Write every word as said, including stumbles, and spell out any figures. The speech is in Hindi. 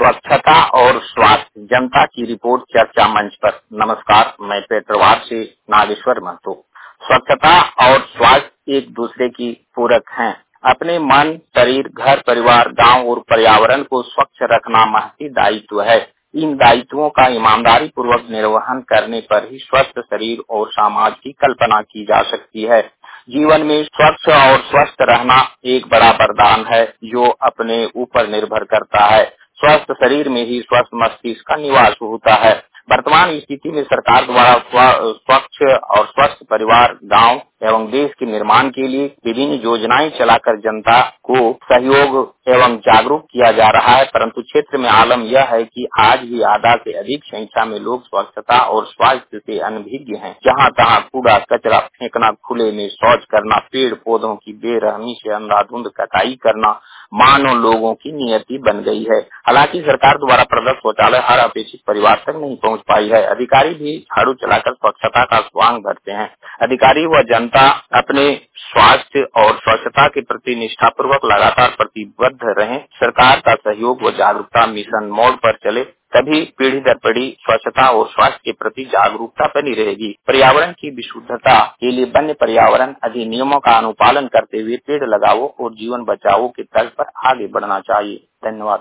स्वच्छता और स्वास्थ्य, जनता की रिपोर्ट चर्चा मंच पर। नमस्कार, मैं पेट्रोवार से नागेश्वर महतो। स्वच्छता और स्वास्थ्य एक दूसरे की पूरक हैं। अपने मन, शरीर, घर परिवार, गांव और पर्यावरण को स्वच्छ रखना महती दायित्व है। इन दायित्वों का ईमानदारी पूर्वक निर्वहन करने पर ही स्वस्थ शरीर और समाज की कल्पना की जा सकती है। जीवन में स्वच्छ और स्वस्थ रहना एक बड़ा वरदान है जो अपने ऊपर निर्भर करता है। स्वस्थ शरीर में ही स्वस्थ मस्तिष्क का निवास होता है। वर्तमान स्थिति में सरकार द्वारा स्वच्छ और स्वस्थ परिवार, गांव एवं देश के निर्माण के लिए विभिन्न योजनाएं चलाकर जनता को सहयोग एवं जागरूक किया जा रहा है, परंतु क्षेत्र में आलम यह है कि आज भी आधा से अधिक संख्या में लोग स्वच्छता और स्वास्थ्य से अनभिज्ञ हैं। जहां तहां कूड़ा कचरा फेंकना, खुले में शौच करना, पेड़ पौधों की बेरहमी से अंधाधुंध कटाई करना मानव लोगों की नियति बन गई है। हालांकि सरकार द्वारा प्रदत्त शौचालय हर अपेक्षित परिवार तक नहीं पहुंच पाई है। अधिकारी भी झाड़ू चलाकर स्वच्छता का स्वांग भरते हैं। अधिकारी व जनता अपने स्वास्थ्य और स्वच्छता के प्रति निष्ठापूर्वक लगातार प्रतिबद्ध रहें। सरकार का सहयोग व जागरूकता मिशन मोड पर चले, तभी पीढ़ी दर पीढ़ी स्वच्छता और स्वास्थ्य के प्रति जागरूकता बनी रहेगी। पर्यावरण की विशुद्धता के लिए वन्य पर्यावरण अधिनियमों का अनुपालन करते हुए पेड़ लगाओ और जीवन बचाओ के तर्ज पर आगे बढ़ना चाहिए। धन्यवाद।